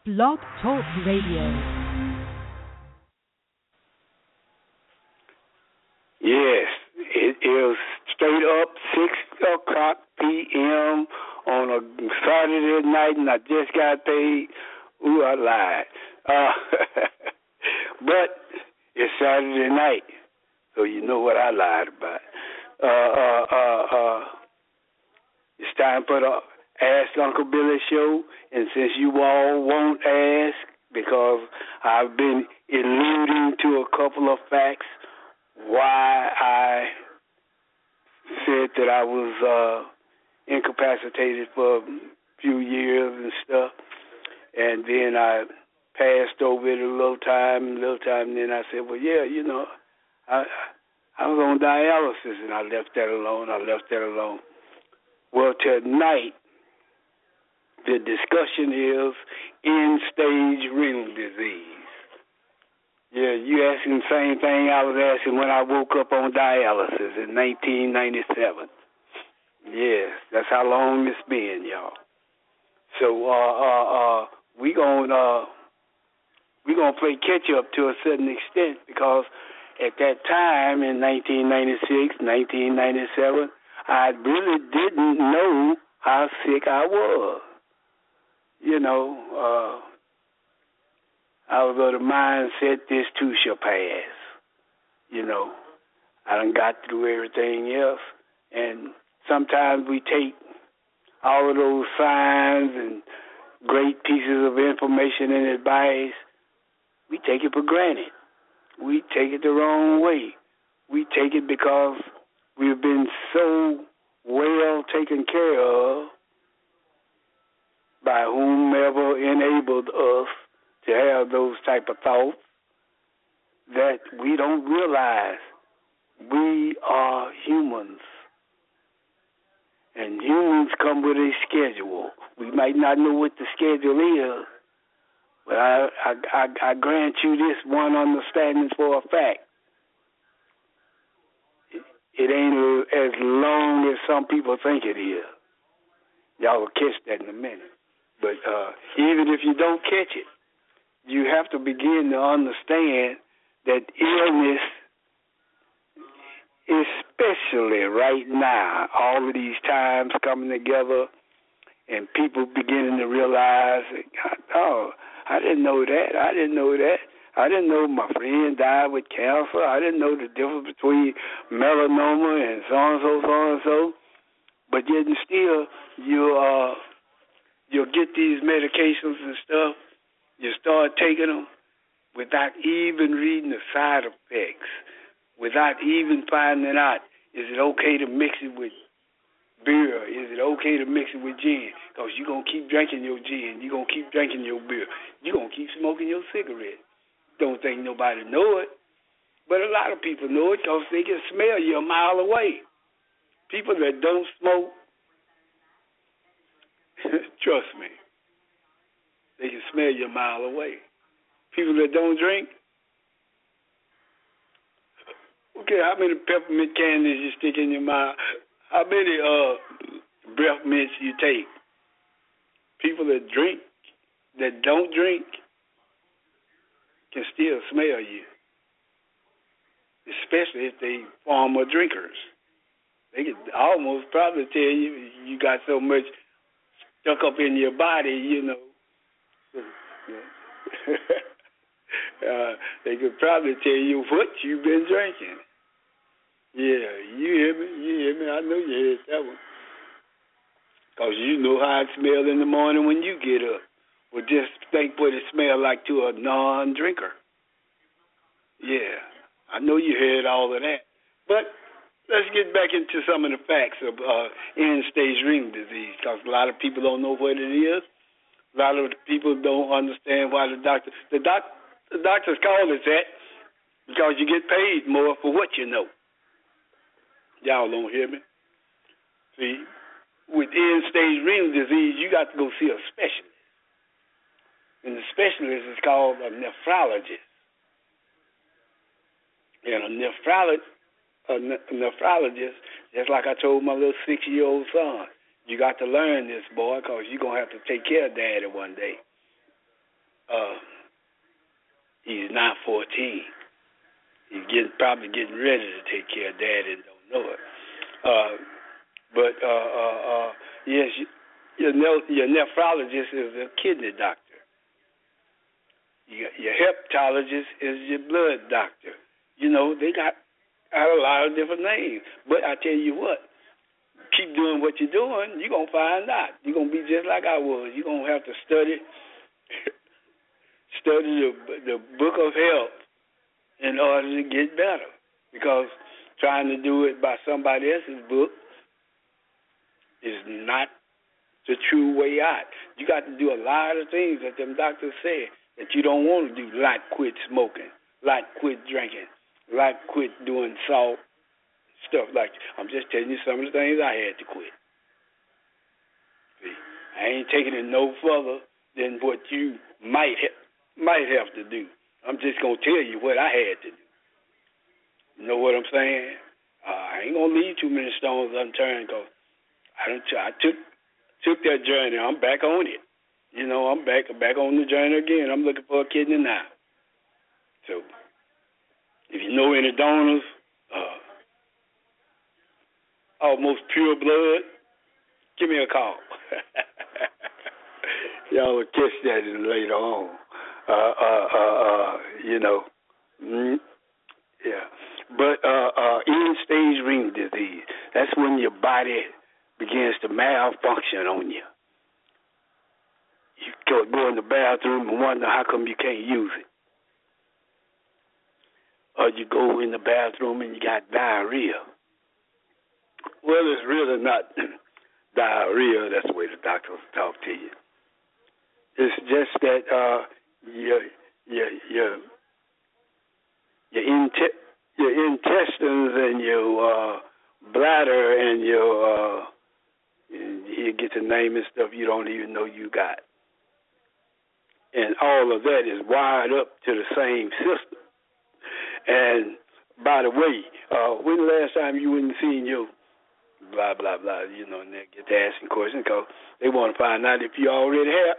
Blog Talk Radio. Yes, it is straight up 6 o'clock p.m. on a Saturday night, and I just got paid. Ooh, I lied. But it's Saturday night, so you know what I lied about. It's time for the Ask Uncle Billy show, and since you all won't ask, because I've been alluding to a couple of facts why I said that I was incapacitated for a few years and stuff, and then I passed over it a little time, and then I said, well, yeah, you know, I was on dialysis, and I left that alone. Well, tonight, the discussion is end-stage renal disease. Yeah, you asking the same thing I was asking when I woke up on dialysis in 1997. Yes, that's how long it's been, y'all. So we gonna play catch up to a certain extent, because at that time in 1996, 1997, I really didn't know how sick I was. You know, I was of the mindset this too shall pass. You know, I done got through everything else, and sometimes we take all of those signs and great pieces of information and advice, we take it for granted. We take it the wrong way. We take it because we've been so well taken care of by whomever enabled us to have those type of thoughts that we don't realize we are humans. And humans come with a schedule. We might not know what the schedule is, but I grant you this one understanding for a fact. It ain't as long as some people think it is. Y'all will catch that in a minute. But even if you don't catch it, you have to begin to understand that illness, especially right now, all of these times coming together and people beginning to realize, oh, I didn't know that. I didn't know my friend died with cancer. I didn't know the difference between melanoma and so-and-so. But yet and still, you'll get these medications and stuff. You start taking them without even reading the side effects, without even finding out, is it okay to mix it with beer? Is it okay to mix it with gin? Because you're going to keep drinking your gin. You're going to keep drinking your beer. You're going to keep smoking your cigarette. Don't think nobody know it. But a lot of people know it because they can smell you a mile away. People that don't smoke, trust me, they can smell you a mile away. People that don't drink, okay, how many peppermint candies you stick in your mouth? How many breath mints you take? People that drink, that don't drink, can still smell you, especially if they former drinkers. They could almost probably tell you got so much stuck up in your body, you know. They could probably tell you what you've been drinking. Yeah, you hear me? I know you heard that one. Because you know how it smells in the morning when you get up. Well, just think what it smells like to a non-drinker. Yeah, I know you heard all of that. But let's get back into some of the facts of end-stage renal disease, because a lot of people don't know what it is. A lot of people don't understand why the doctors call it that, because you get paid more for what you know. Y'all don't hear me? See, with end-stage renal disease, you got to go see a specialist. And the specialist is called a nephrologist. And a nephrologist, just like I told my little 6-year-old son, you got to learn this, boy, because you're going to have to take care of Daddy one day. now 14. He's probably getting ready to take care of Dad and don't know it. Yes, your nephrologist is a kidney doctor. Your hepatologist is your blood doctor. You know, they got a lot of different names. But I tell you what, keep doing what you're doing, you're going to find out. You're going to be just like I was. You're going to have to study the book of health in order to get better. Because trying to do it by somebody else's book is not the true way out. You got to do a lot of things that them doctors say that you don't want to do, like quit smoking, like quit drinking, like quit doing salt, stuff like that. I'm just telling you some of the things I had to quit. See, I ain't taking it no further than what you might have to do. I'm just going to tell you what I had to do. You know what I'm saying? I ain't going to leave too many stones unturned because I took that journey. I'm back on it. You know, I'm back on the journey again. I'm looking for a kidney now. So, if you know any donors, almost pure blood, give me a call. Y'all will catch that later on. You know, yeah. But end-stage renal disease, that's when your body begins to malfunction on you. You go in the bathroom and wonder how come you can't use it. Or you go in the bathroom and you got diarrhea. Well, it's really not diarrhea. That's the way the doctors talk to you. It's just that your intestines and your bladder and your you get to naming stuff you don't even know you got. And all of that is wired up to the same system. And by the way, when the last time you went and seen your blah, blah, blah, you know, and they get to asking questions because they want to find out if you already have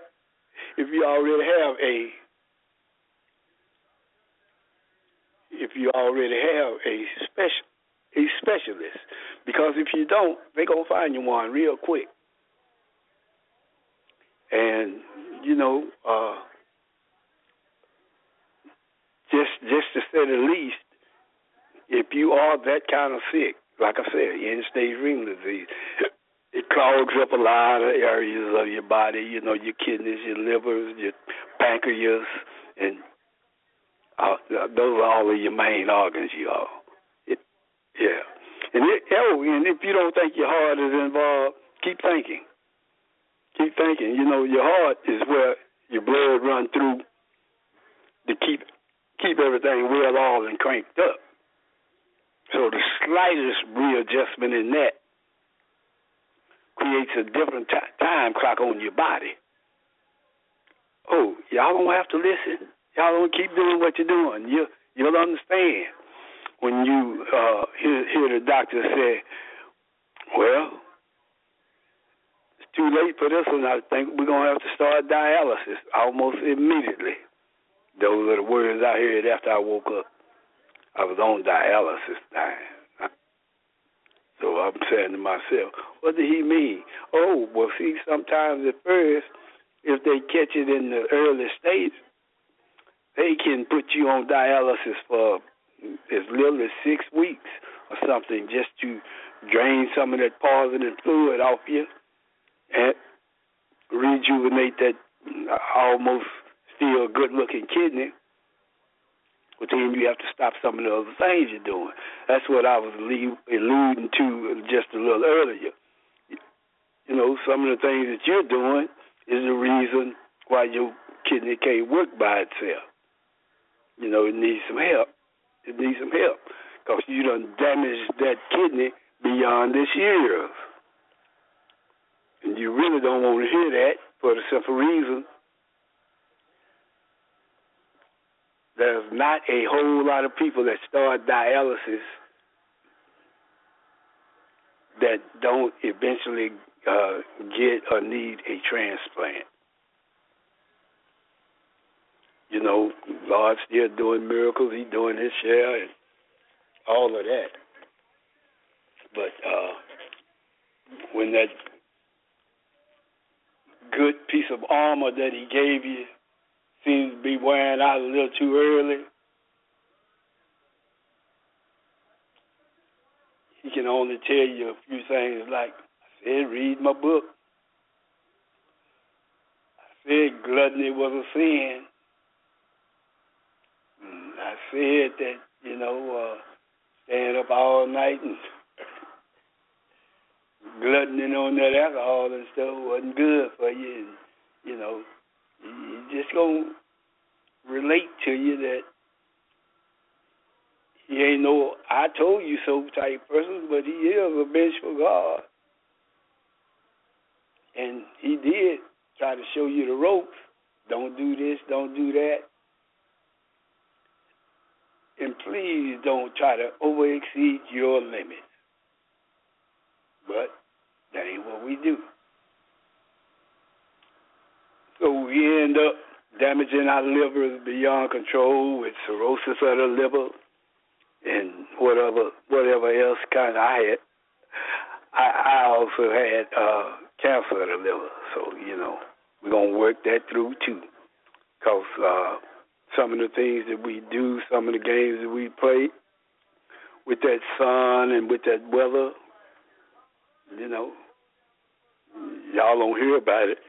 a specialist. Because if you don't, they're going to find you one real quick. And, you know, just to say the least, if you are that kind of sick, like I said, end-stage renal disease, it clogs up a lot of areas of your body, you know, your kidneys, your livers, your pancreas, and those are all of your main organs, y'all. Yeah. And if you don't think your heart is involved, keep thinking. Keep thinking. You know, your heart is where your blood runs through to keep everything well oiled and cranked up. So the slightest readjustment in that creates a different time clock on your body. Oh, y'all don't have to listen. Y'all don't keep doing what you're doing. You'll understand when you hear the doctor say, well, it's too late for this one. I think we're going to have to start dialysis almost immediately. Those are the words I heard after I woke up. I was on dialysis time. So I'm saying to myself, what did he mean? Oh, well, see, sometimes at first, if they catch it in the early stage, they can put you on dialysis for as little as 6 weeks or something just to drain some of that poison fluid off you and rejuvenate that almost still good-looking kidney. But then you have to stop some of the other things you're doing. That's what I was alluding to just a little earlier. You know, some of the things that you're doing is the reason why your kidney can't work by itself. You know, it needs some help. It needs some help because you done damaged that kidney beyond its years. And you really don't want to hear that for the simple reason there's not a whole lot of people that start dialysis that don't eventually get or need a transplant. God's still doing miracles. He's doing his share and all of that. But when that good piece of armor that he gave you seems to be wearing out a little too early, he can only tell you a few things like, I said, read my book. I said gluttony was a sin. I said that, staying up all night and gluttoning on that alcohol and stuff wasn't good for you. And, he just going to relate to you that he ain't no I told you so type person, but he is a vengeful God. And he did try to show you the ropes. Don't do this, don't do that. And please don't try to overexceed your limits. But that ain't what we do. So we end up damaging our livers beyond control with cirrhosis of the liver and whatever else kind of I had. I also had cancer of the liver. So, we're going to work that through too. Because some of the things that we do, some of the games that we play with that sun and with that weather, y'all don't hear about it.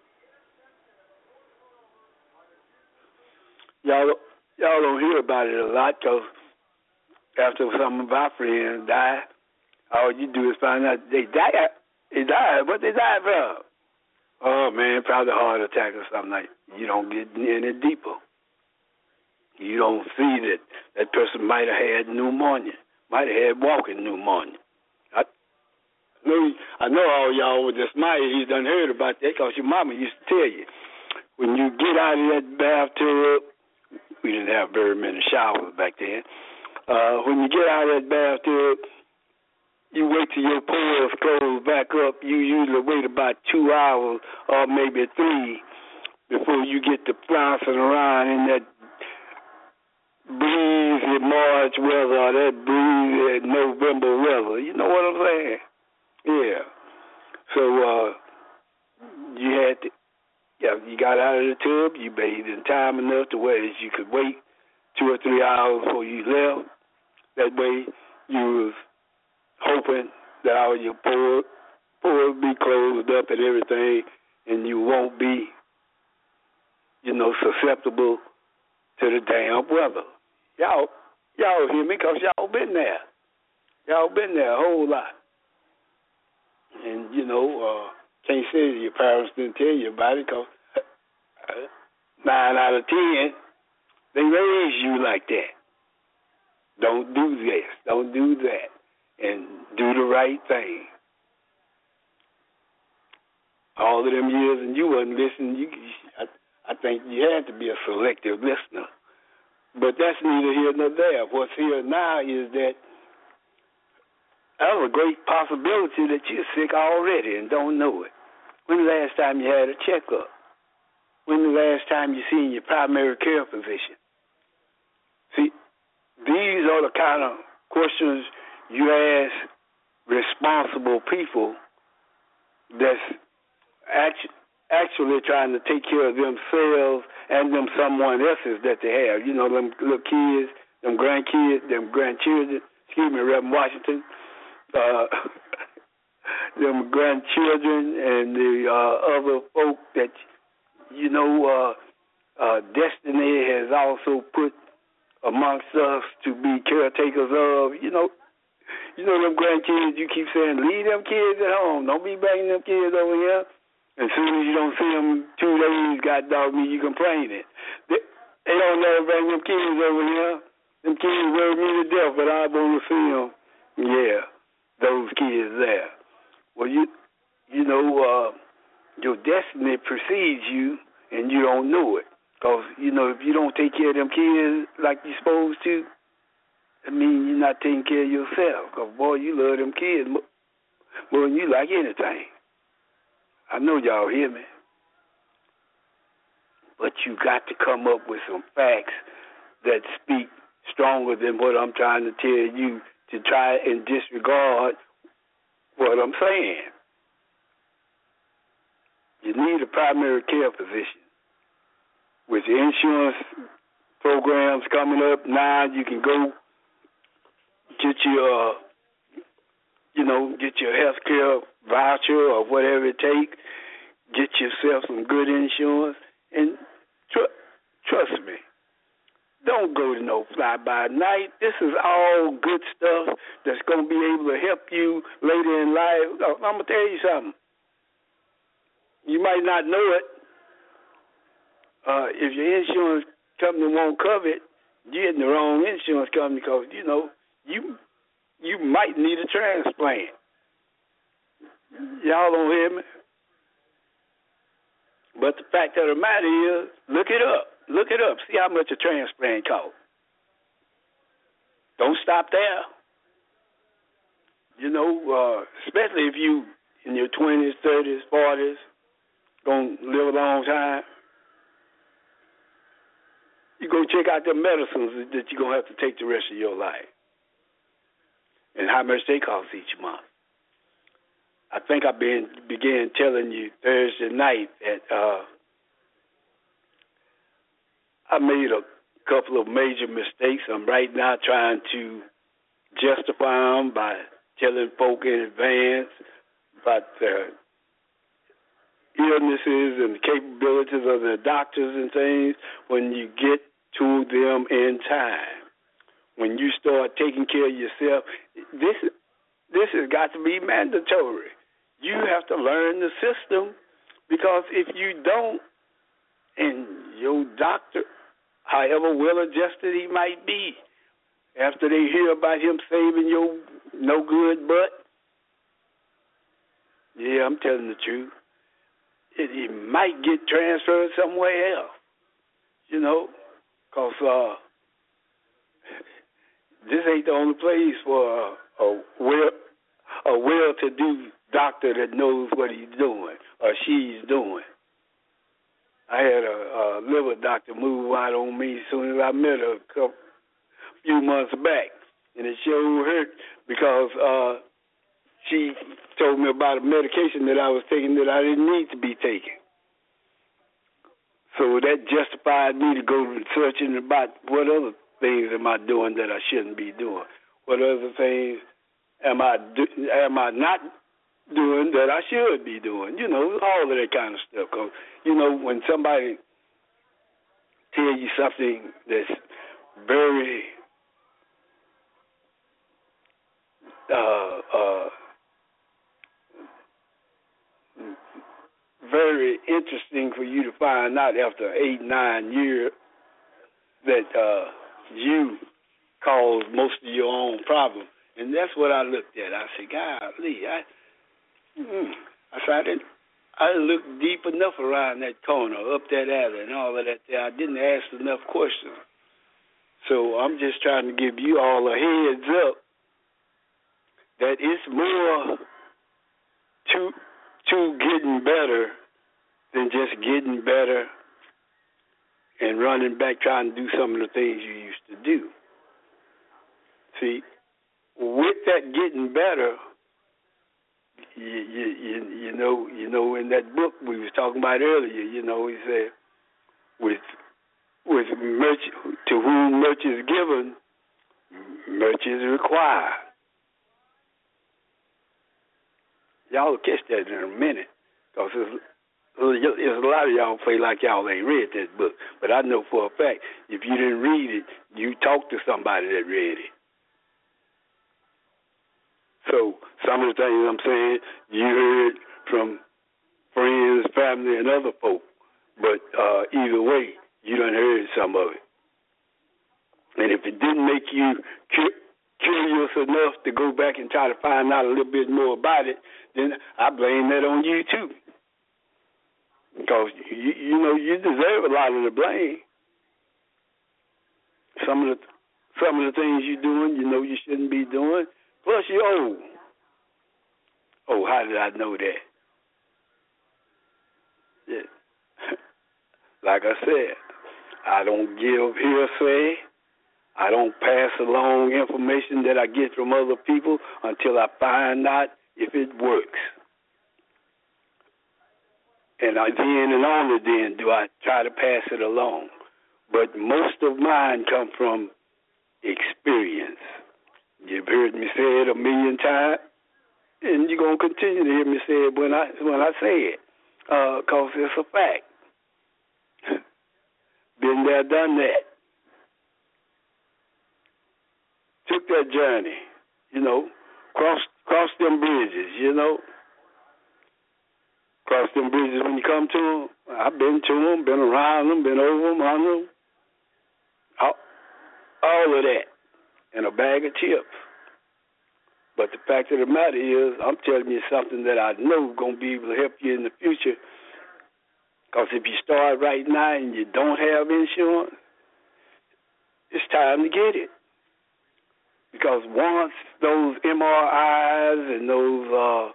Y'all don't hear about it a lot because after some of our friends die, all you do is find out they died. They died. What they died from? Oh, man, probably a heart attack or something like that. You don't get any deeper. You don't see that person might have had pneumonia, might have had walking pneumonia. I know all y'all with the smile, you done heard about that because your mama used to tell you. When you get out of that bathtub, we didn't have very many showers back then. When you get out of that bathtub, you wait till your pores close back up. You usually wait about 2 hours or maybe 3 before you get to flouncing around in that breezy March weather or that breezy November weather. You know what I'm saying? Yeah. So you got out of the tub, you bathed in time enough to where you could wait 2 or 3 hours before you left. That way you was hoping that all your pores be closed up and everything, and you won't be, susceptible to the damn weather. Y'all hear me because y'all been there. Y'all been there a whole lot. And, can't say that your parents didn't tell you about it because 9 out of 10, they raised you like that. Don't do this. Don't do that. And do the right thing. All of them years and you wasn't listening, I think you had to be a selective listener. But that's neither here nor there. What's here now is that there's a great possibility that you're sick already and don't know it. When the last time you had a checkup? When the last time you seen your primary care physician? See, these are the kind of questions you ask responsible people that's actually trying to take care of themselves and them someone else's that they have. Them little kids, them grandkids, them grandchildren. Excuse me, Reverend Washington. Them grandchildren and the other folk that, destiny has also put amongst us to be caretakers of. Them grandkids, you keep saying, leave them kids at home. Don't be bringing them kids over here. As soon as you don't see them 2 days, God dog me, you complaining. They don't never bring them kids over here. Them kids worry me to death, but I want to see them. Yeah, those kids there. Well, your destiny precedes you, and you don't know it. Because, if you don't take care of them kids like you're supposed to, that means you're not taking care of yourself. Because, boy, you love them kids more than you like anything. I know y'all hear me. but you got to come up with some facts that speak stronger than what I'm trying to tell you to try and disregard what I'm saying. You need a primary care physician. With the insurance programs coming up now, you can go get your, get your health care voucher or whatever it takes. Get yourself some good insurance, and trust me, don't go to no fly-by-night. This is all good stuff that's going to be able to help you later in life. I'm going to tell you something. You might not know it. If your insurance company won't cover it, you're in the wrong insurance company because, you might need a transplant. Y'all don't hear me? But the fact of the matter is, look it up. Look it up. See how much a transplant costs. Don't stop there. Especially if you in your 20s, 30s, 40s, going to live a long time. You go check out the medicines that you're going to have to take the rest of your life and how much they cost each month. I think I began telling you Thursday night that I made a couple of major mistakes. I'm right now trying to justify them by telling folk in advance about the illnesses and the capabilities of the doctors and things when you get to them in time. When you start taking care of yourself, this has got to be mandatory. You have to learn the system, because if you don't, and your doctor, however well-adjusted he might be, after they hear about him saving your no-good butt, yeah, I'm telling the truth, it might get transferred somewhere else, because this ain't the only place for a well-to-do doctor that knows what he's doing or she's doing. I had a liver doctor move out on me as soon as I met her a few months back, and it sure hurt because she told me about a medication that I was taking that I didn't need to be taking. So that justified me to go searching about what other things am I doing that I shouldn't be doing. What other things am I not doing that I should be doing? All of that kind of stuff. Because, when somebody tell you something that's very very interesting for you to find out after 8-9 years that you caused most of your own problem. And that's what I looked at. I said, golly, I looked deep enough around that corner, up that alley and all of that there. I didn't ask enough questions. So I'm just trying to give you all a heads up that it's more to getting better than just getting better and running back trying to do some of the things you used to do. See, with that getting better, you know, in that book we was talking about earlier, he said, with much to whom much is given, much is required. Y'all will catch that in a minute, because there's a lot of y'all play like y'all ain't read that book. But I know for a fact, if you didn't read it, you talked to somebody that read it. So some of the things I'm saying, you heard from friends, family, and other folk. But either way, you done heard some of it. And if it didn't make you curious enough to go back and try to find out a little bit more about it, then I blame that on you too. Because you deserve a lot of the blame. Some of the things you're doing, you shouldn't be doing. Plus, you're old. Oh, how did I know that? Yeah. Like I said, I don't give hearsay. I don't pass along information that I get from other people until I find out if it works. And then and only then do I try to pass it along. But most of mine come from experience. You've heard me say it a million times, and you're going to continue to hear me say it when I say it, because it's a fact. Been there, done that. Took that journey, crossed them bridges, Cross them bridges when you come to them. I've been to them, been around them, been over them, under them. All of that in a bag of chips. But the fact of the matter is, I'm telling you something that I know is going to be able to help you in the future. Because if you start right now and you don't have insurance, it's time to get it. Because once those MRIs and those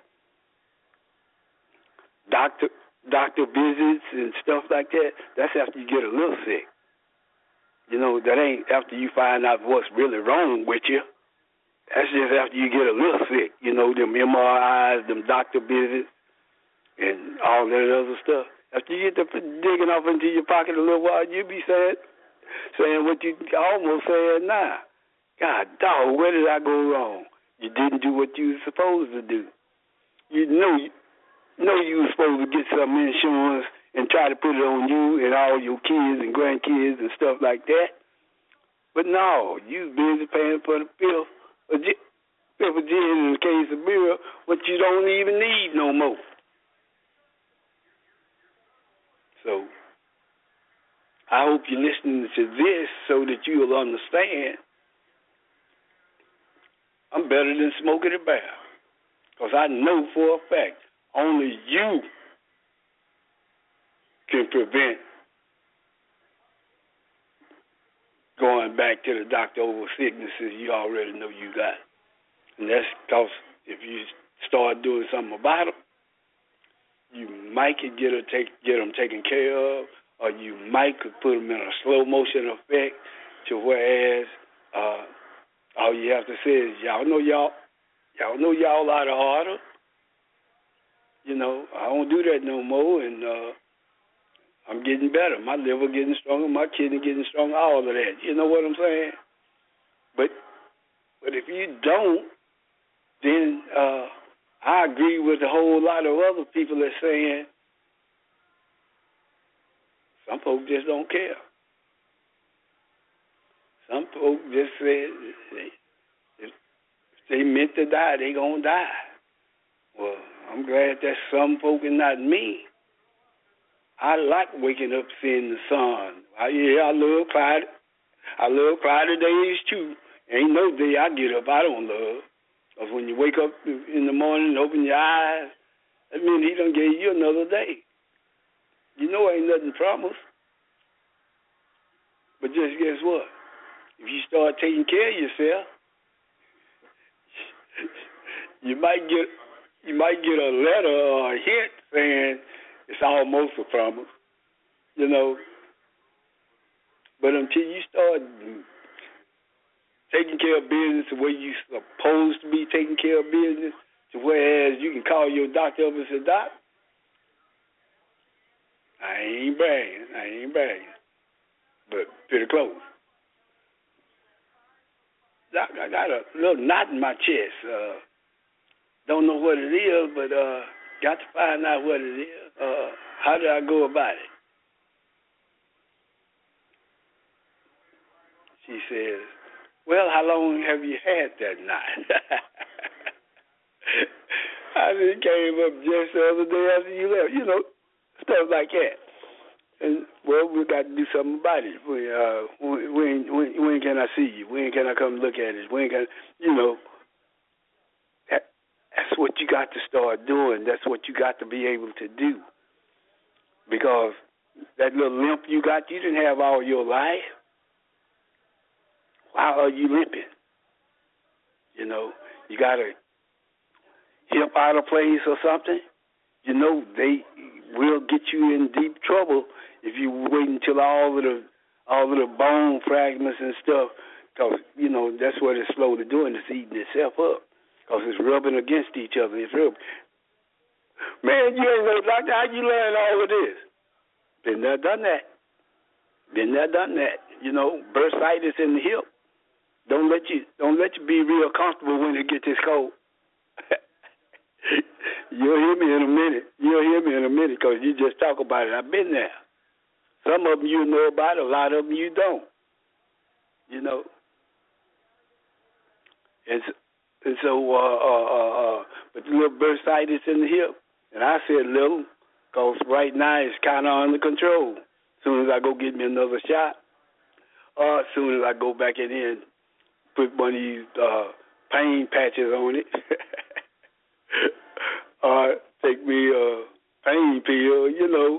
doctor visits and stuff like that, that's after you get a little sick. That ain't after you find out what's really wrong with you. That's just after you get a little sick. Them MRIs, them doctor visits, and all that other stuff. After you get to digging off into your pocket a little while, you be saying what you almost saying now. God dog, where did I go wrong? You didn't do what you were supposed to do. You know you were supposed to get some insurance and try to put it on you and all your kids and grandkids and stuff like that. But no, you busy paying for the fifth of gin in the case of beer, what you don't even need no more. So I hope you're listening to this so that you'll understand I'm better than smoking a bear. Because I know for a fact only you can prevent going back to the doctor over sicknesses you already know you got. And that's because if you start doing something about them, you might could get them taken care of, or you might could put them in a slow motion effect to whereas all you have to say is, y'all know y'all out of order. I don't do that no more, and I'm getting better. My liver getting stronger, my kidney getting stronger, all of that. You know what I'm saying? But if you don't, then I agree with a whole lot of other people that saying some folks just don't care. Some folks just say if they meant to die, they gonna die. Well, I'm glad that's some folk and not me. I like waking up seeing the sun. I love cloudy. I love cloudy days too. Ain't no day I get up I don't love. Because when you wake up in the morning and open your eyes, that means he done gave you another day. Ain't nothing promised. But just guess what? If you start taking care of yourself, you might get a letter or a hint saying it's almost a promise, But until you start taking care of business the way you're supposed to be taking care of business, to whereas you can call your doctor up and say, Doc, I ain't bragging, but pretty close. Doc, I got a little knot in my chest. Don't know what it is, but got to find out what it is. How do I go about it? She says, well, how long have you had that knot? I just came up just the other day after you left, stuff like that. And, well, we got to do something about it. When can I see you? When can I come look at it? When can, that's what you got to start doing. That's what you got to be able to do. Because that little limp you got, you didn't have all your life. Why are you limping? You got a hip out of place or something. They will get you in deep trouble if you wait until all of the bone fragments and stuff, because that's what it's slowly doing. It's eating itself up, because it's rubbing against each other. It's rubbing. Man, you ain't no doctor. How you learn all of this? Been there, done that. Been there, done that. Bursitis in the hip. Don't let you be real comfortable when it gets this cold. You'll hear me in a minute because you just talk about it. I've been there. Some of them you know about, a lot of them you don't. And so, but the little bursitis in the hip, and I said little because right now it's kind of under control. As soon as I go get me another shot, or as soon as I go back in here and put one of these pain patches on it, or take me a pain pill,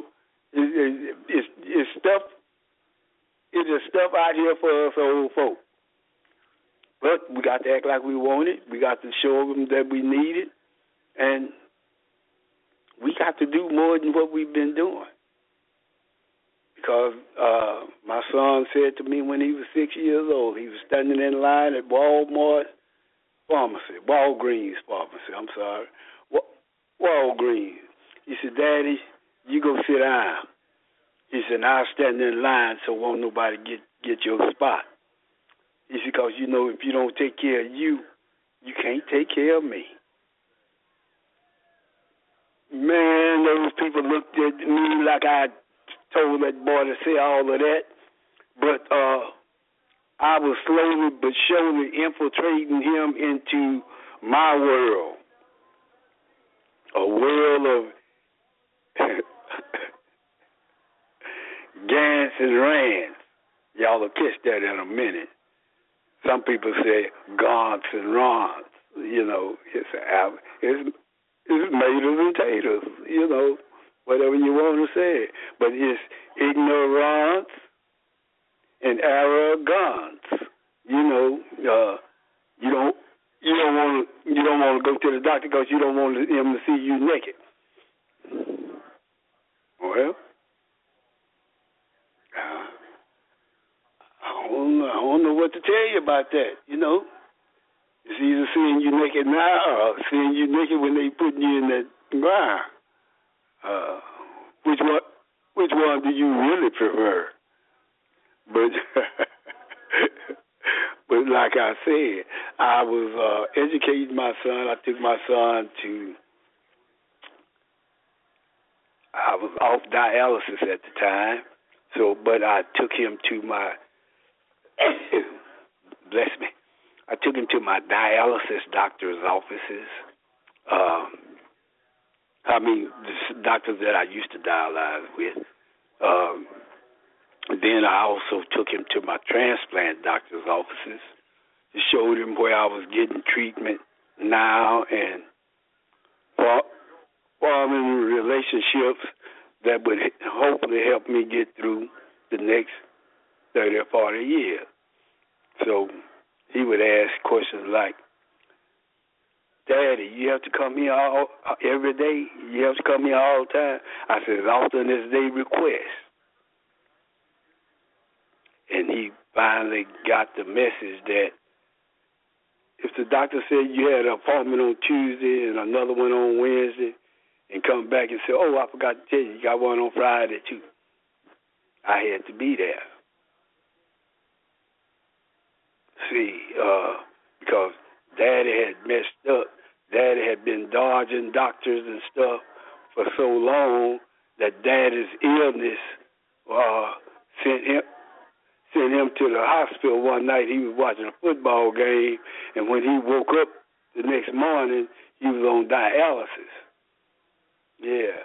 it's stuff. It is stuff out here for us old folk. But we got to act like we want it. We got to show them that we need it. And we got to do more than what we've been doing. Because my son said to me when he was 6 years old, he was standing in line at Walgreens pharmacy, Walgreens. He said, Daddy, you go sit down. He said, I'll stand in line so won't nobody get your spot. He said, because, if you don't take care of you, you can't take care of me. Man, those people looked at me like I told that boy to say all of that. But I was slowly but surely infiltrating him into my world. A world of Gans and Rands. Y'all will catch that in a minute. Some people say Gants and Rons. It's maters and taters, whatever you want to say. But it's ignorance and arrogance. You don't want to go to the doctor because you don't want him to see you naked. Well, I don't know what to tell you about that. It's either seeing you naked now or seeing you naked when they putting you in that ground. Which one do you really prefer? But but like I said, I was educating my son. I took my son I was off dialysis at the time, but I took him to my bless me. I took him to my dialysis doctor's offices. The doctors that I used to dialyze with. Then I also took him to my transplant doctor's offices to show him where I was getting treatment now and forming relationships that would hopefully help me get through the next 30 or 40 years. So he would ask questions like, Daddy, you have to come here every day? You have to come here all the time? I said, as often as they request. And he finally got the message that if the doctor said you had an appointment on Tuesday and another one on Wednesday, and come back and say, oh, I forgot to tell you, you got one on Friday too, I had to be there. See, because Daddy had messed up. Daddy had been dodging doctors and stuff for so long that Daddy's illness sent him to the hospital one night. He was watching a football game, and when he woke up the next morning, he was on dialysis. Yeah.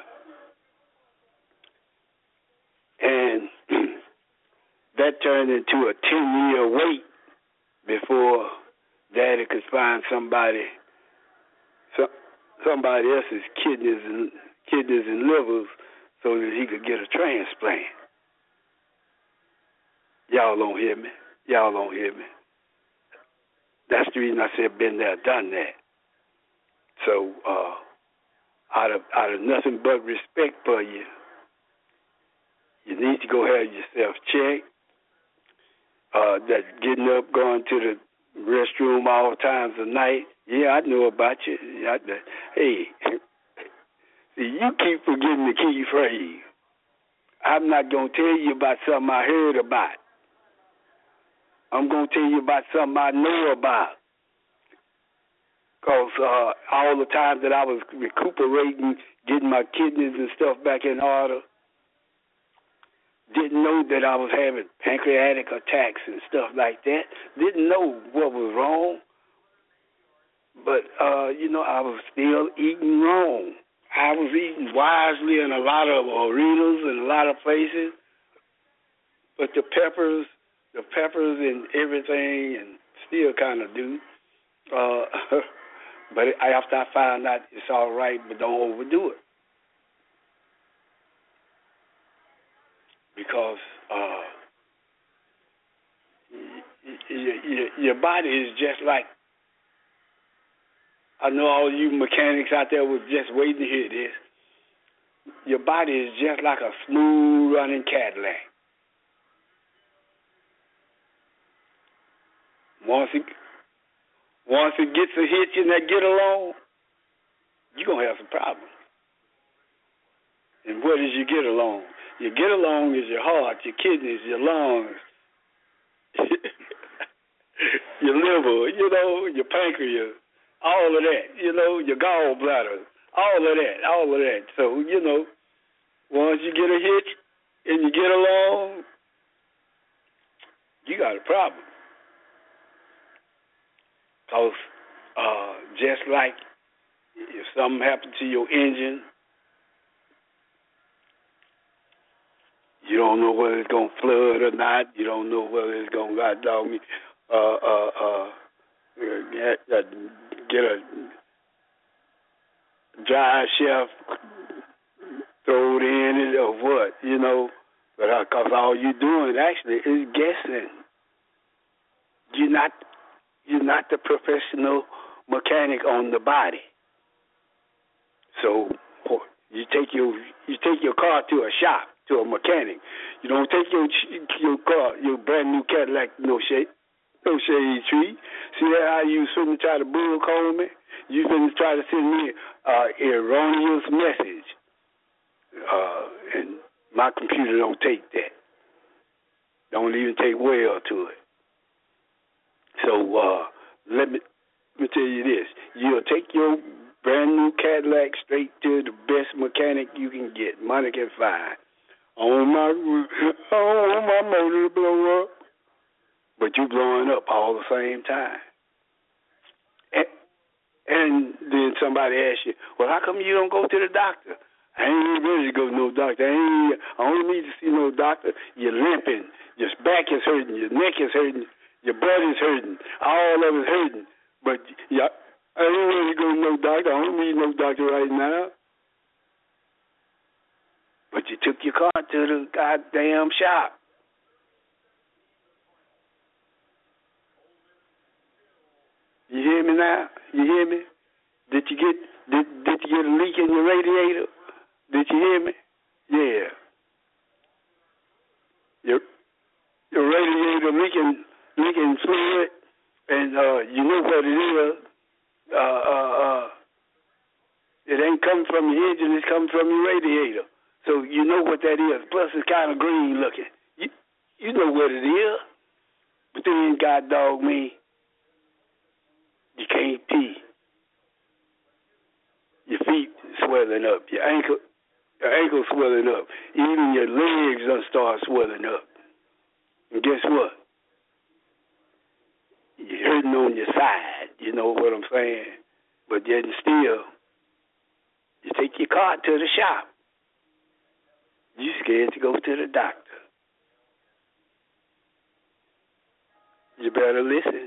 And that turned into a 10-year wait before Daddy could find somebody else's kidneys and livers so that he could get a transplant. Y'all don't hear me. That's the reason I said been there, done that. So out of nothing but respect for you, You need to go have yourself checked. That getting up, going to the restroom all times of night. Yeah, I know about you. Hey, see, you keep forgetting the key phrase. I'm not going to tell you about something I heard about. I'm going to tell you about something I know about. Because all the time that I was recuperating, getting my kidneys and stuff back in order, didn't know that I was having pancreatic attacks and stuff like that. Didn't know what was wrong. But, I was still eating wrong. I was eating wisely in a lot of arenas and a lot of places. But the peppers and everything, and still kind of do. But after I found out it's all right, but don't overdo it. Because your body is just like, I know all you mechanics out there was just waiting to hear this. Your body is just like a smooth running Cadillac. Once it gets a hitch and that get along, you're going to have some problems. And what is your get along? Your get along is your heart, your kidneys, your lungs, your liver, your pancreas, all of that, your gallbladder, all of that. So, once you get a hitch and you get along, you got a problem. Because just like if something happened to your engine, you don't know whether it's going to flood or not. You don't know whether it's going to, get a dry shaft thrown in it or what, But because all you're doing actually is guessing. You're not the professional mechanic on the body. So you take your car to a shop, to a mechanic. You don't take your car, your brand new Cadillac, no shade tree. See that how you finna try to bullcomb me? You finna try to send me erroneous message. And my computer don't take that. Don't even take well to it. So let me tell you this. You'll take your brand new Cadillac straight to the best mechanic you can get. Money can find. I don't want my motor to blow up. But you blowing up all the same time. And then somebody asks you, well, how come you don't go to the doctor? I ain't ready to go to no doctor. I don't need to see no doctor. You're limping. Your back is hurting. Your neck is hurting. Your butt is hurting. All of it's hurting. But I ain't ready to go to no doctor. I don't need no doctor right now. But you took your car to the goddamn shop. You hear me now? You hear me? Did you get a leak in your radiator? Did you hear me? Yeah. Your radiator leaking fluid, and you know what it is. It ain't coming from your engine, it's coming from your radiator. So you know what that is. Plus it's kind of green looking. You know what it is. But then God dog me. You can't pee. Your feet swelling up. Your ankle swelling up. Even your legs done start swelling up. And guess what? You're hurting on your side. You know what I'm saying? But then still, you take your car to the shop. You scared to go to the doctor. You better listen.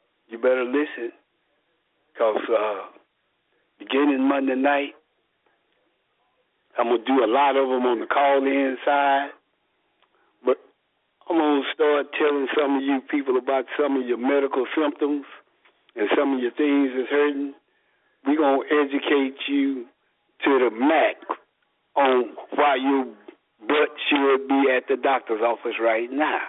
Because beginning Monday night, I'm going to do a lot of them on the call-in side. But I'm going to start telling some of you people about some of your medical symptoms and some of your things that's hurting. We're going to educate you to the max on why your but should be at the doctor's office right now.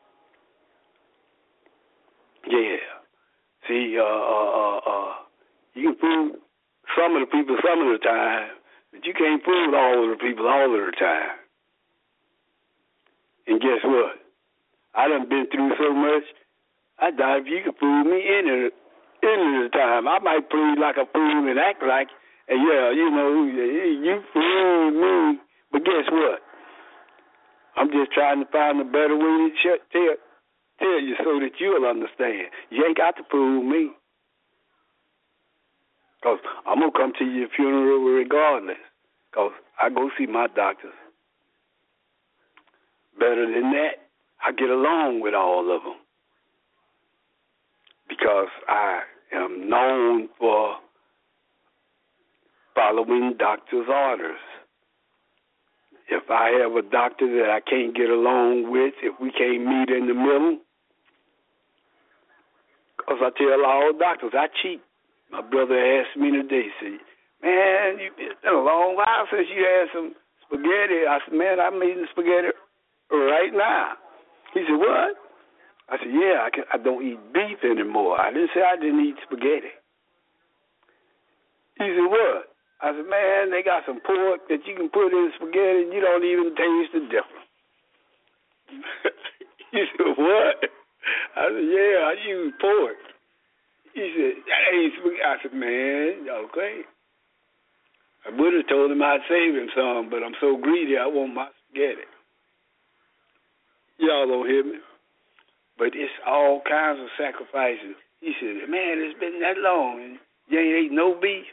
Yeah. See, you can fool some of the people some of the time, but you can't fool all of the people all of the time. And guess what? I done been through so much, I doubt if you can fool me any of the time. I might play like a fool and act like, and yeah, you know, you fool me. But guess what? I'm just trying to find a better way to tell you so that you'll understand. You ain't got to fool me. Because I'm going to come to your funeral regardless. Because I go see my doctors. Better than that, I get along with all of them. Because I am known for following doctor's orders. If I have a doctor that I can't get along with, if we can't meet in the middle, because I tell all doctors, I cheat. My brother asked me today, said, man, it's been a long while since you had some spaghetti. I said, man, I'm eating spaghetti right now. He said, what? I said, yeah, I don't eat beef anymore. I didn't say I didn't eat spaghetti. He said, what? I said, man, they got some pork that you can put in spaghetti and you don't even taste the difference. He said, what? I said, yeah, I use pork. He said, that ain't spaghetti. I said, man, okay. I would have told him I'd save him some, but I'm so greedy I want my spaghetti. Y'all don't hear me? But it's all kinds of sacrifices. He said, man, it's been that long and you ain't ate no beef.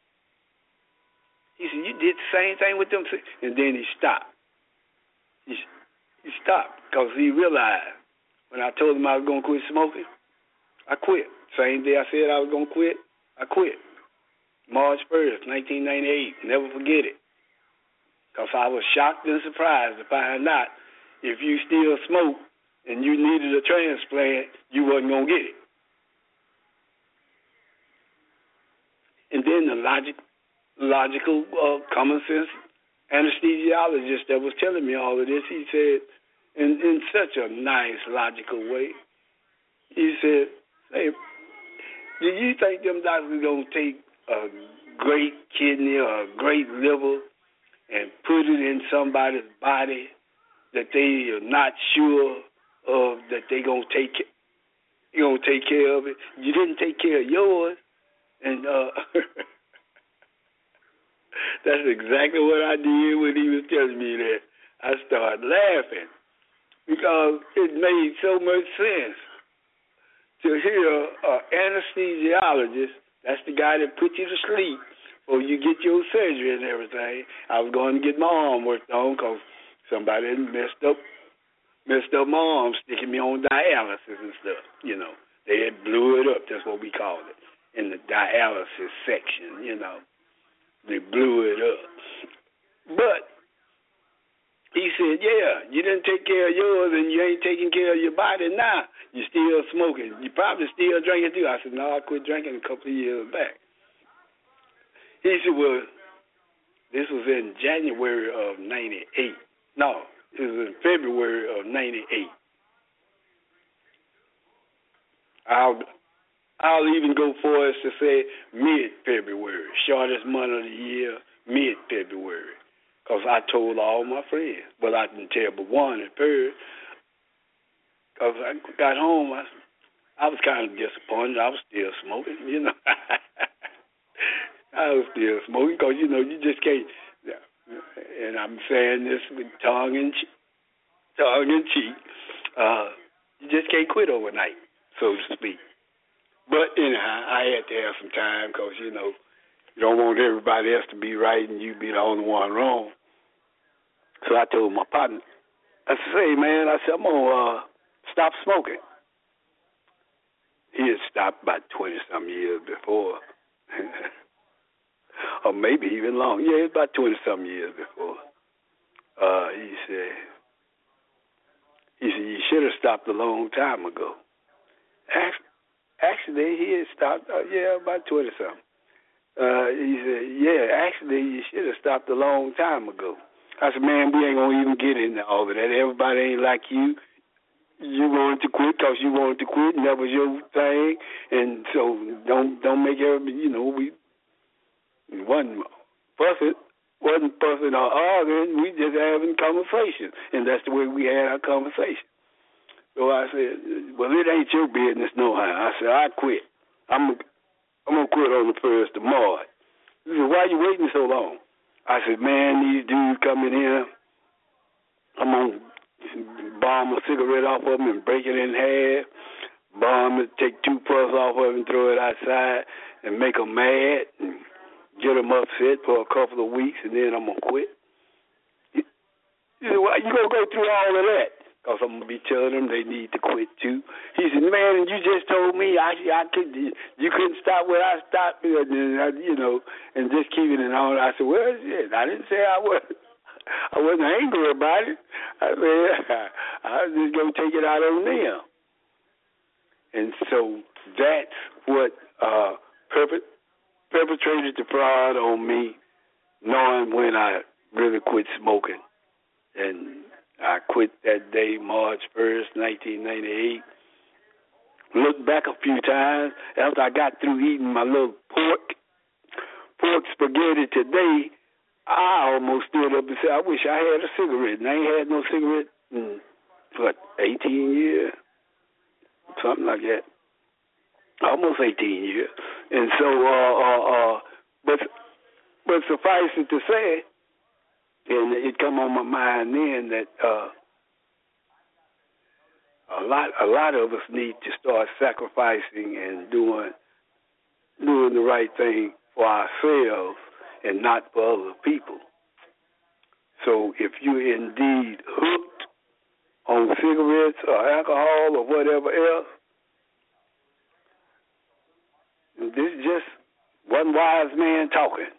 He said, you did the same thing with them. And then he stopped. He stopped because he realized when I told him I was going to quit smoking, I quit. Same day I said I was going to quit, I quit. March 1st, 1998. Never forget it. Because I was shocked and surprised to find out if you still smoke and you needed a transplant, you wasn't going to get it. And then the logical, common sense anesthesiologist that was telling me all of this, he said, in such a nice, logical way, he said, hey, do you think them doctors are going to take a great kidney or a great liver and put it in somebody's body that they are not sure of, that they're going to take care of it? You didn't take care of yours. And that's exactly what I did when he was telling me that. I started laughing because it made so much sense to hear an anesthesiologist, that's the guy that put you to sleep before you get your surgery and everything. I was going to get my arm worked on because somebody had messed up my arm, sticking me on dialysis and stuff. You know, they had blew it up. That's what we called it, in the dialysis section. You know, they blew it up. But he said, yeah, you didn't take care of yours and you ain't taking care of your body now. You're still smoking. You probably still drinking too. I said, no, I quit drinking a couple of years back. He said, well, this was in January of 98. No, it was in February of 98. I'll even go for us to say mid-February, shortest month of the year, mid-February. Because I told all my friends, but I didn't tell but one at first. Because I got home, I was kind of disappointed. I was still smoking, you know. I was still smoking because, you know, you just can't. And I'm saying this with tongue in cheek. You just can't quit overnight, so to speak. But anyhow, I had to have some time because, you know, you don't want everybody else to be right and you be the only one wrong. So I told my partner, I said, hey, man, I said, I'm going to stop smoking. He had stopped about 20-some years before. Or maybe even long. Yeah, it's about 20-some years before. He said, you should have stopped a long time ago. Actually, he had stopped, about 20-something. He said, yeah, actually, you should have stopped a long time ago. I said, man, we ain't gonna even get into all of that. Everybody ain't like you. You wanted to quit because you wanted to quit, and that was your thing. And so don't make everybody, we wasn't fussing or arguing. We just having conversation, and that's the way we had our conversation. So I said, well, it ain't your business, no how. I said, I quit. I'm gonna quit on the 1st of March. He said, why are you waiting so long? I said, man, these dudes come in here. I'm gonna bomb a cigarette off of them and break it in half. Bomb it, take 2 puffs off of them and throw it outside and make them mad and get them upset for a couple of weeks, and then I'm gonna quit. He said, why you gonna go through all of that? Because I'm going to be telling them they need to quit too. He said, man, you just told me you couldn't stop where I stopped, and just keeping it on. I said, well, shit, I didn't say I wasn't angry about it. I said, I was just going to take it out on them. And so that's what perpetrated the fraud on me, knowing when I really quit smoking. And I quit that day, March 1st, 1998. Looked back a few times after I got through eating my little pork spaghetti today. I almost stood up and said, I wish I had a cigarette. And I ain't had no cigarette in, 18 years? Something like that. Almost 18 years. And so, but suffice it to say, and it come on my mind then that a lot of us need to start sacrificing and doing the right thing for ourselves and not for other people. So if you're indeed hooked on cigarettes or alcohol or whatever else, this is just one wise man talking.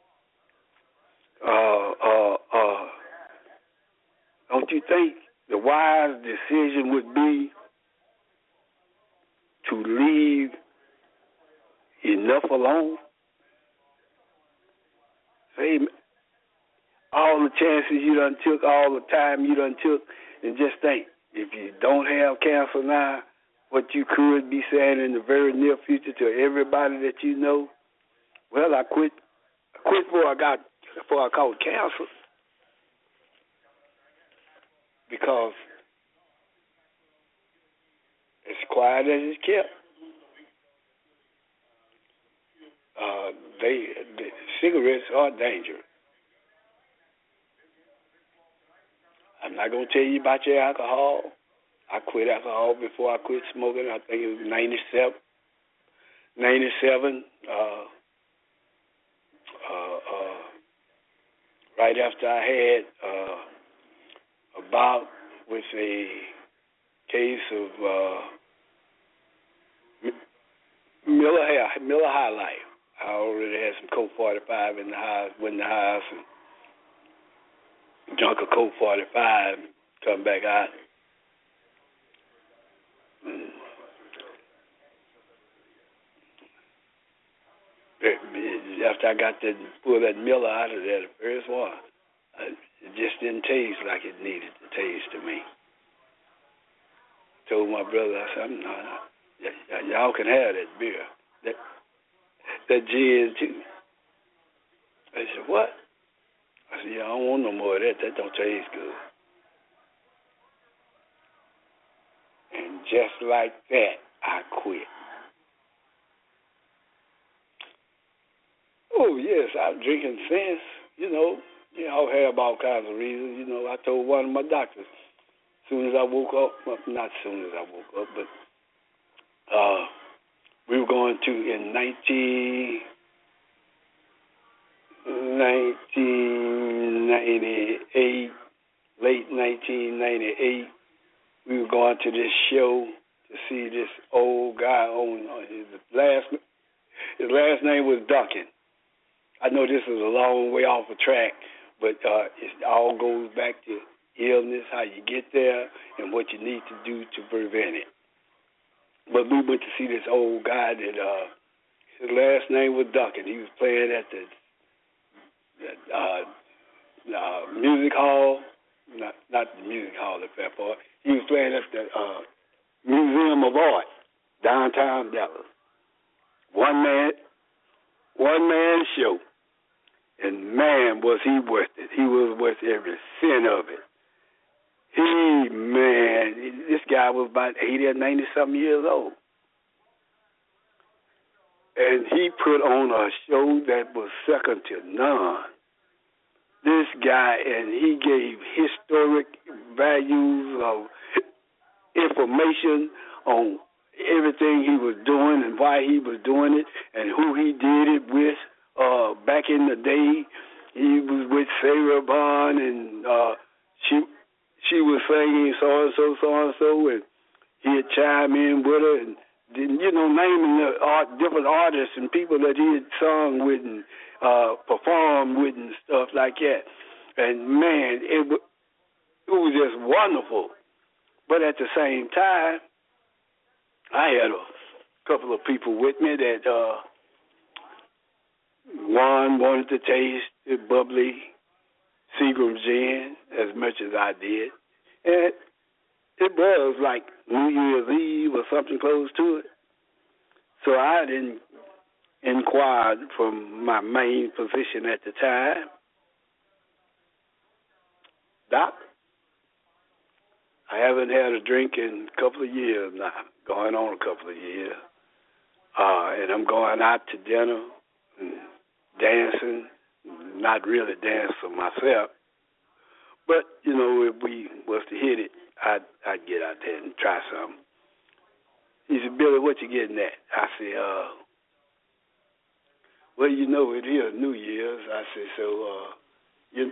Don't you think the wise decision would be to leave enough alone? Say all the chances you done took, all the time you done took, and just think, if you don't have cancer now, what you could be saying in the very near future to everybody that you know, well, I quit before I caught cancer. Because as quiet as it's kept, the cigarettes are dangerous. I'm not going to tell you about your alcohol. I quit alcohol before I quit smoking. I think it was 97, right after I had a bout with a case of Miller High Life. I already had some Coke 45 in the house, went in the house and drunk a Coke 45, come back out. After I got that, pull that Miller out of there, the first one, it just didn't taste like it needed to taste to me. Told my brother, I said, no, y'all can have that beer, that gin too. They said, what? I said, yeah, I don't want no more of that. That don't taste good. And just like that, I quit. Oh, yes, I'm drinking since, I'll have all kinds of reasons. I told one of my doctors, as soon as I woke up, well, not as soon as I woke up, but we were going to, in 1998, late 1998, we were going to this show to see this old guy on his last name was Duncan. I know this is a long way off the track, but it all goes back to illness, how you get there, and what you need to do to prevent it. But we went to see this old guy that his last name was Duncan. He was playing at the music hall, not the music hall at Fairport. He was playing at the Museum of Art, downtown Dallas. One man show. And man, was he worth it. He was worth every cent of it. This guy was about 80 or 90 something years old. And he put on a show that was second to none. This guy, and he gave historic values of information on everything he was doing and why he was doing it and who he did it with. Back in the day, he was with Sarah Bond, and she was singing so and so, and he'd chime in with her, and naming the different artists and people that he had sung with and performed with and stuff like that. And man, it was just wonderful. But at the same time, I had a couple of people with me that one wanted to taste the bubbly Seagram's gin as much as I did. And it was like New Year's Eve or something close to it. So I didn't inquire from my main physician at the time. Doc, I haven't had a drink in a couple of years now, going on a couple of years. And I'm going out to dinner and dancing, not really dance for myself. But, if we was to hit it, I'd get out there and try something. He said, Billy, what you getting at? I said, well, it is New Year's. I said, so,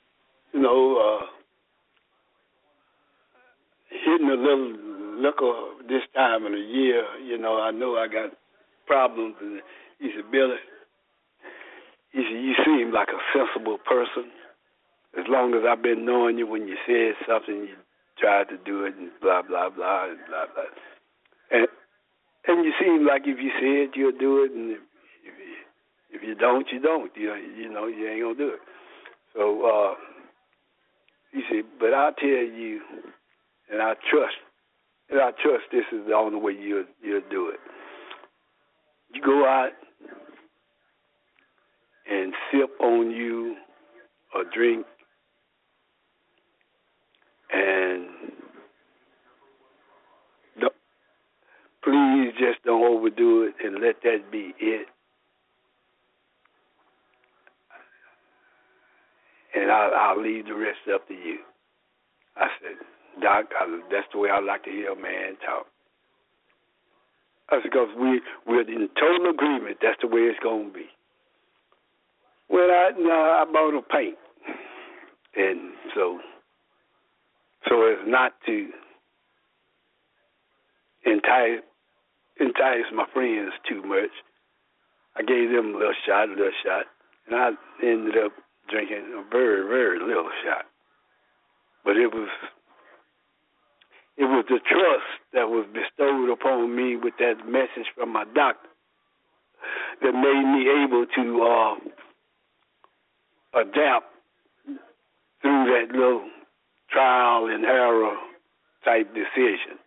hitting a little liquor this time of the year, I know I got problems. And he said, Billy, you seem like a sensible person. As long as I've been knowing you, when you said something, you tried to do it and blah, blah, blah, and blah, blah. And you seem like if you say it, you'll do it, and if you don't, you don't. You ain't going to do it. So he said, but I'll tell you, and I trust this is the only way you'll do it. You go out and sip on you a drink, and please just don't overdo it and let that be it. And I'll leave the rest up to you. I said, Doc, that's the way I like to hear a man talk. I said, because we're in total agreement that's the way it's going to be. Well, I bought a paint. And so as not to entice my friends too much, I gave them a little shot, and I ended up drinking a very, very little shot. But it was the trust that was bestowed upon me with that message from my doctor that made me able to adapt through that little trial and error type decision.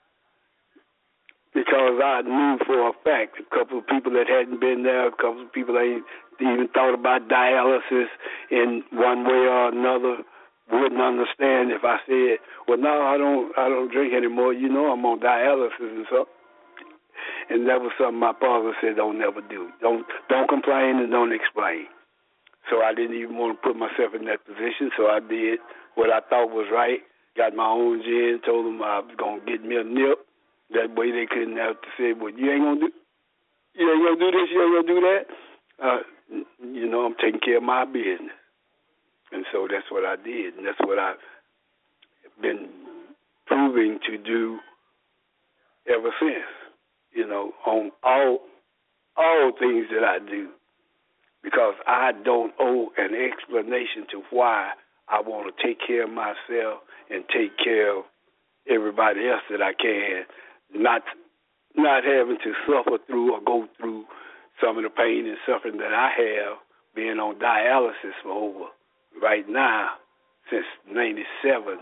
Because I knew for a fact a couple of people that hadn't been there, a couple of people that ain't even thought about dialysis in one way or another wouldn't understand if I said, well, no, I don't drink anymore. I'm on dialysis and stuff. And that was something my father said, don't never do. Don't complain and don't explain. So I didn't even want to put myself in that position, so I did what I thought was right, got my own gin, told them I was going to get me a nip. That way they couldn't have to say, well, you ain't going to do this, you ain't going to do that. I'm taking care of my business. And so that's what I did, and that's what I've been proving to do ever since, on all things that I do, because I don't owe an explanation to why I want to take care of myself and take care of everybody else that I can, not having to suffer through or go through some of the pain and suffering that I have being on dialysis for over right now, since 97,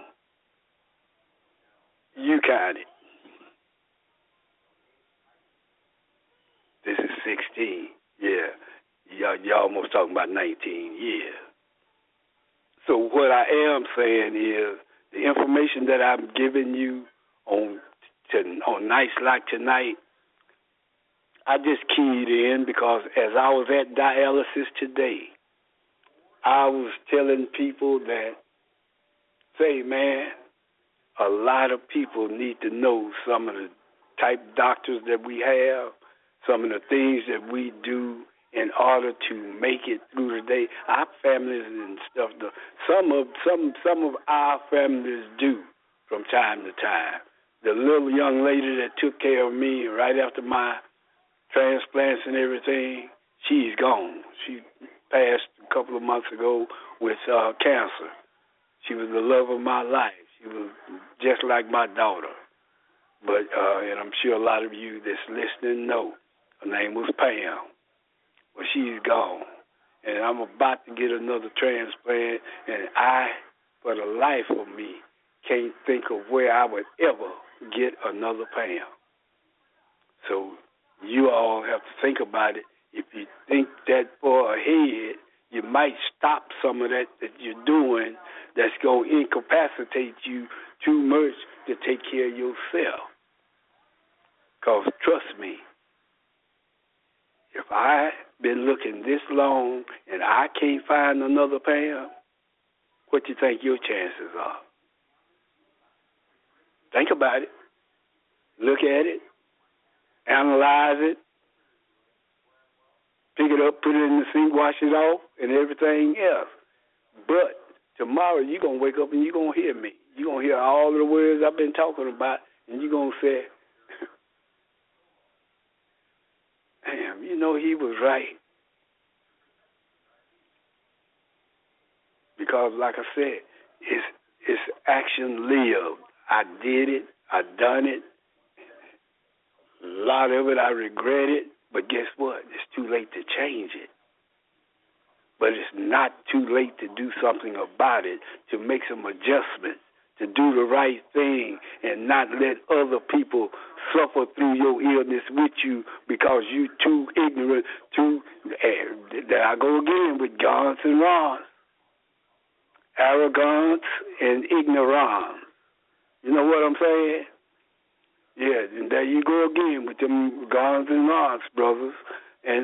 you counted. This is 16. Yeah. Y'all almost talking about 19 years. So what I am saying is the information that I'm giving you on nights like tonight, I just keyed in because as I was at dialysis today, I was telling people that, say, man, a lot of people need to know some of the type doctors that we have, some of the things that we do in order to make it through the day. Our families and stuff, some of our families do from time to time. The little young lady that took care of me right after my transplants and everything, she's gone. She passed a couple of months ago with cancer. She was the love of my life. She was just like my daughter. But and I'm sure a lot of you that's listening know her name was Pam. Well, she's gone. And I'm about to get another transplant, and I, for the life of me, can't think of where I would ever get another Pam. So you all have to think about it. If you think that far ahead, you might stop some of that you're doing that's going to incapacitate you too much to take care of yourself. Because trust me, if I've been looking this long and I can't find another Pam, what do you think your chances are? Think about it. Look at it. Analyze it. Pick it up, put it in the sink, wash it off, and everything else. But tomorrow you're going to wake up and you're going to hear me. You're going to hear all of the words I've been talking about, and you're going to say, damn, you know he was right. Because like I said, it's action lived. I did it. I done it. A lot of it I regret it. But guess what? It's too late to change it. But it's not too late to do something about it, to make some adjustments, to do the right thing and not let other people suffer through your illness with you because you too ignorant to, there I go again with Gons and Rons. Arrogance and ignorance. You know what I'm saying? Yeah, and there you go again with them Gons and Rons, brothers. And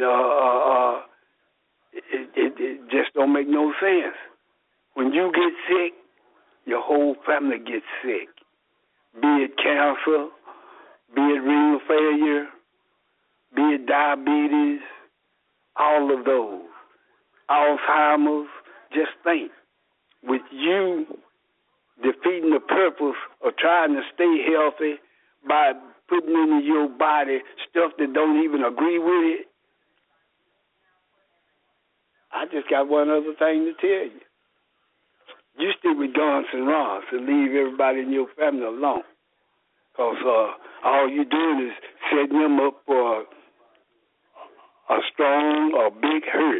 it just don't make no sense. When you get sick, your whole family gets sick. Be it cancer, be it renal failure, be it diabetes, all of those. Alzheimer's, just think. With you defeating the purpose of trying to stay healthy by putting into your body stuff that don't even agree with it, I just got one other thing to tell you. You stick with Gons and Rons and leave everybody in your family alone. Because all you're doing is setting them up for a strong or big hurt.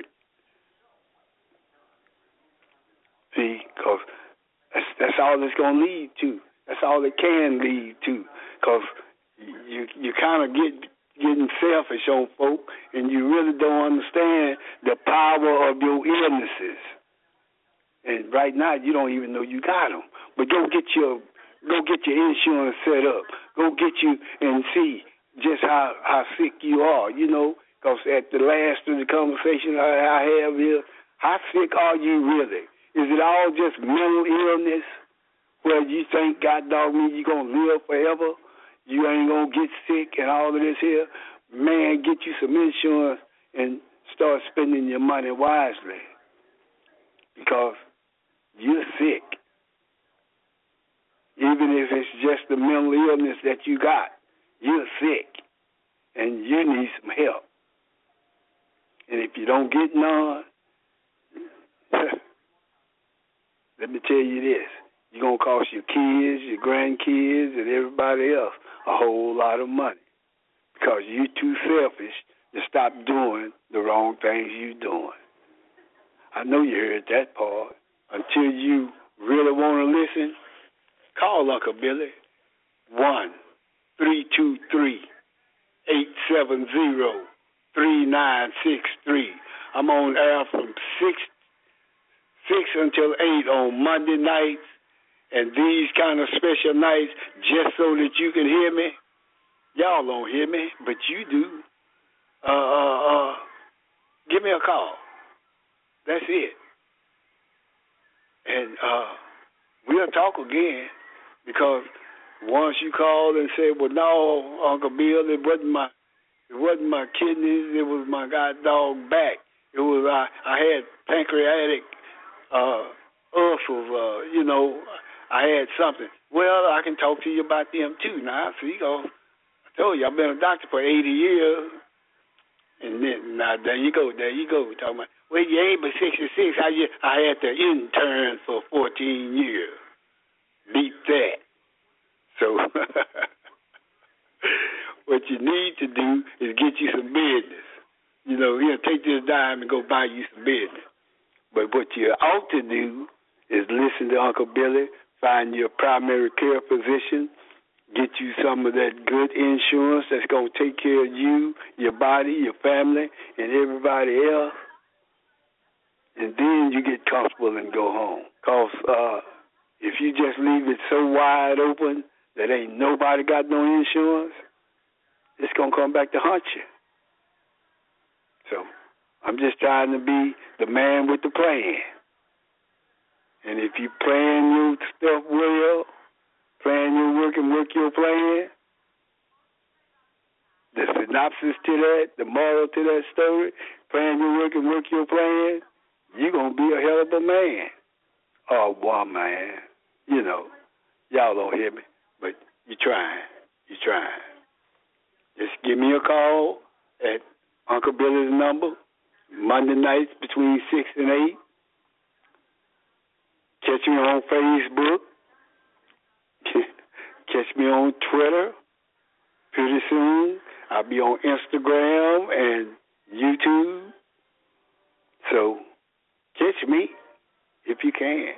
See, because that's all it's going to lead to. That's all it can lead to. Because you kind of getting selfish on folk, and you really don't understand the power of your illnesses. And right now, you don't even know you got them. But go get your insurance set up. Go get you and see just how sick you are. You know, because at the last of the conversation I have here, how sick are you really? Is it all just mental illness where you think, God dog me, you're going to live forever? You ain't going to get sick and all of this here? Man, get you some insurance and start spending your money wisely because you're sick. Even if it's just the mental illness that you got, you're sick and you need some help. And if you don't get none, let me tell you this, you're going to cost your kids, your grandkids, and everybody else a whole lot of money because you're too selfish to stop doing the wrong things you're doing. I know you heard that part. until you really want to listen, call Uncle Billy, 1-323-870-3963. I'm on air from 6 until 8 on Monday nights, and these kind of special nights just so that you can hear me. Y'all don't hear me, but you do. Give me a call. That's it. And we'll talk again, because once you call and say, well, no, Uncle Bill, it wasn't my kidneys, it was my god dog back. It was I had pancreatic ulcers, I had something. Well, I can talk to you about them too now. See, I told you I've been a doctor for 80 years. And then now there you go. Talking about, well, you ain't but 66. I had to intern for 14 years. Beat that. So what you need to do is get you some business. Take this dime and go buy you some business. But what you ought to do is listen to Uncle Billy, find your primary care physician, get you some of that good insurance that's going to take care of you, your body, your family, and everybody else. And then you get comfortable and go home. Because if you just leave it so wide open that ain't nobody got no insurance, it's going to come back to haunt you. So I'm just trying to be the man with the plan. And if you plan your stuff well, plan your work and work your plan, the synopsis to that, the moral to that story, plan your work and work your plan, you're going to be a hell of a man. Or woman. Y'all don't hear me, but you're trying. Just give me a call at Uncle Billy's number, Monday nights between 6 and 8. Catch me on Facebook. Catch me on Twitter. Pretty soon, I'll be on Instagram and YouTube. So, catch me if you can.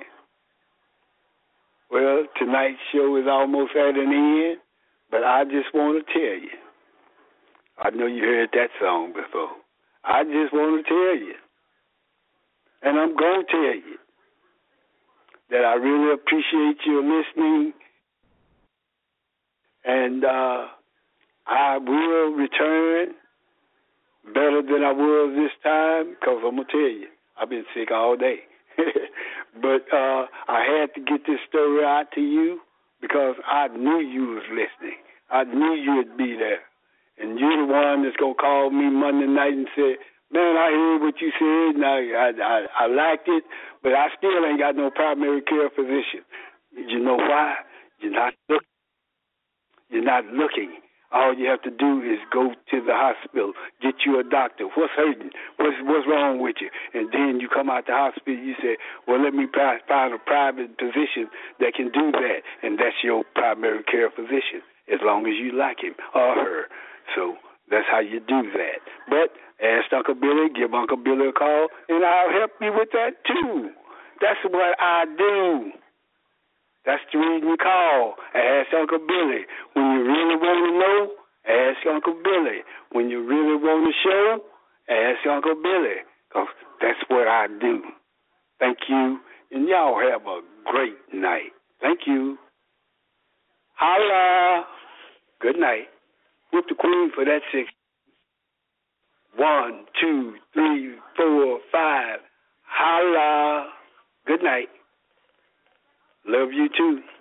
Well, tonight's show is almost at an end, but I just want to tell you. I know you heard that song before. I just want to tell you, and I'm going to tell you, that I really appreciate your listening, and I will return better than I was this time, because I'm going to tell you, I've been sick all day. But I had to get this story out to you because I knew you was listening. I knew you'd be there. And you're the one that's going to call me Monday night and say, man, I heard what you said, and I liked it, but I still ain't got no primary care physician. You know why? You're not looking. All you have to do is go to the hospital, get you a doctor. What's hurting? What's wrong with you? And then you come out the hospital, you say, well, let me find a private physician that can do that. And that's your primary care physician, as long as you like him or her. So that's how you do that. But ask Uncle Billy, give Uncle Billy a call, and I'll help you with that too. That's what I do. That's the reason you call. Ask Uncle Billy. When you really want to know, ask Uncle Billy. When you really want to show, ask Uncle Billy. Because that's what I do. Thank you. And y'all have a great night. Thank you. Holla. Good night. Whoop the queen for that 6. 1, 2, 3, 4, 5. Holla. Good night. Love you too.